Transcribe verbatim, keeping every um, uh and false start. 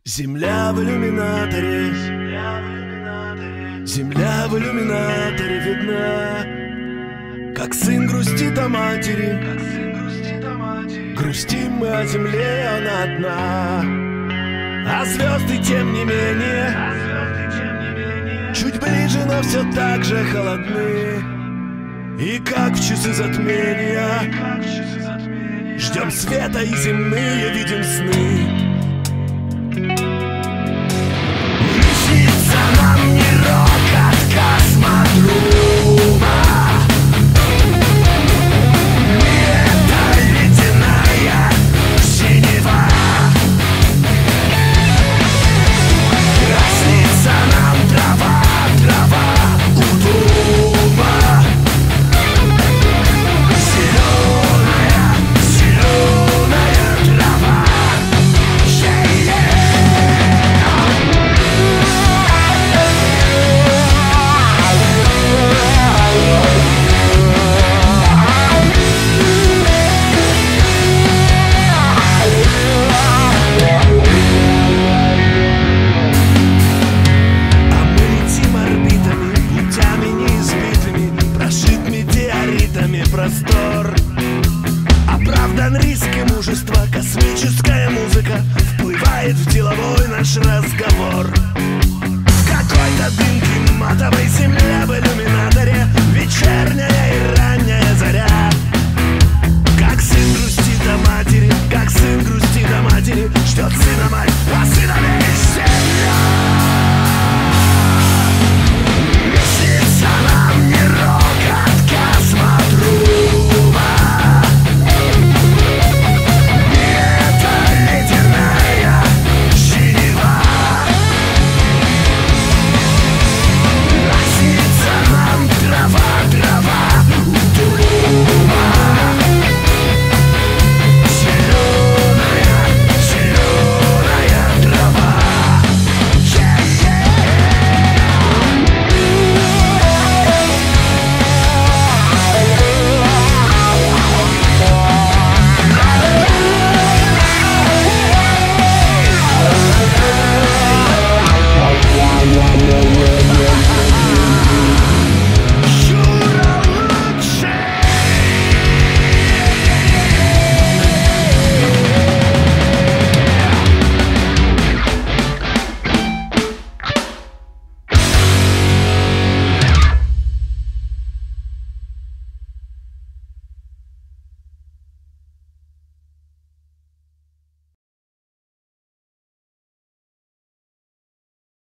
Земля в иллюминаторе, земля в иллюминаторе видна, как сын грустит о матери. Грустим мы о земле, она одна, а звезды тем не менее чуть ближе, но все так же холодны. И как в часы затмения ждем света и земные видим сны. Нам не рок от космодрума, не эта ледяная синева. Краснится нам трава, трава у дома. Зеленая, зеленая трава. Простор оправдан риск и мужество. Космическая музыка вплывает в деловой наш разговор. В какой-то дымке матовой земля в иллюминаторе, вечерняя и ранняя заря. Как сын грустит о матери, как сын грустит о матери, ждет сына мать, а сына мать.